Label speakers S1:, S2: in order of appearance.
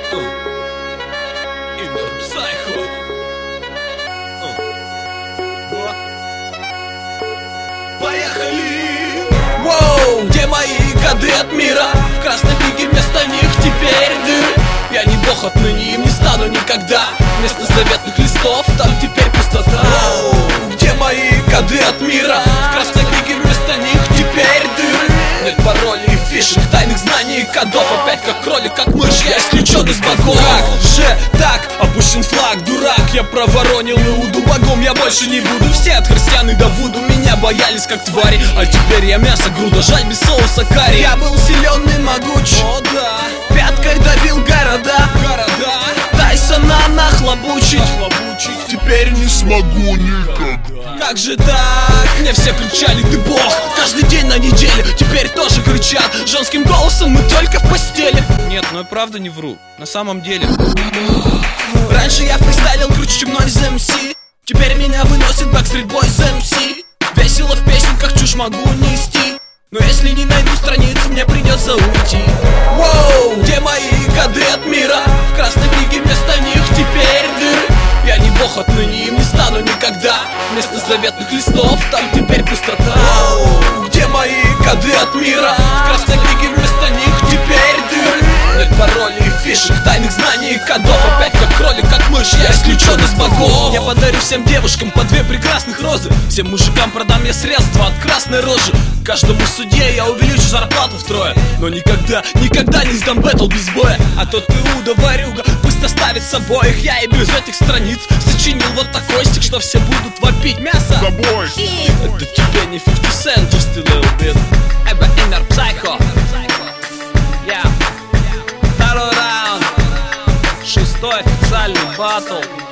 S1: Inner Psycho. Поехали! Воу, где мои коды от мира? В красной книге вместо них теперь дыры. Я не бог, отныне им не стану никогда. Вместо заветных листов там теперь пустота. Воу, где мои коды от мира? В красной книге вместо них теперь дыры. Нет паролей, фишек, тайных знаний, кодов. Опять как кролик, как мышь, я исключен из богов. Как же так? Опущен флаг, дурак. Я проворонил Иуду богом, я больше не буду. Все от христиан и до Вуду меня боялись как твари. А теперь я мясо груда, жаль без соуса карри. Я был силен и могуч, о да. Пяткой давил города. Тайсона нахлобучить. Теперь не смогу никогда. Как же так? Мне все кричали, ты бог. Каждый день на неделе, теперь тоже кричат. Женским голосом мы только в постели.
S2: Нет, ну я правда не вру, на самом деле.
S1: Раньше я фристайлил круче, чем Noise MC. Теперь меня выносит Backstreet Boys MC. Весело в песенках, чушь могу нести. Но если не найду страницу, мне придется уйти. Воу, где мои коды от мира? В красной книге вместо них теперь дыры. Я не бог, отныне им не стану никогда. Вместо заветных листов там теперь пустота. Воу, где мои коды от мира? В красной книге вместо них теперь дыры. Нет паролей, фишек, тайных знаний, кодов. Опять как кролик, как мышь, я исключен из богов. Я подарю всем девушкам по 2 прекрасных розы. Всем мужикам продам я средства от красной рожи. Каждому судье я увеличу зарплату втрое. Но никогда, никогда не сдам бэтл без боя. А тот Иуда ворюга пусть оставит с обоих. Я и без этих страниц сочинил вот такой стих, что все будут вопить мясо. Это тебе не 50 Cent, just a little bit. Это Inner Psycho. Yeah. Второй раунд. 6-й официальный батл.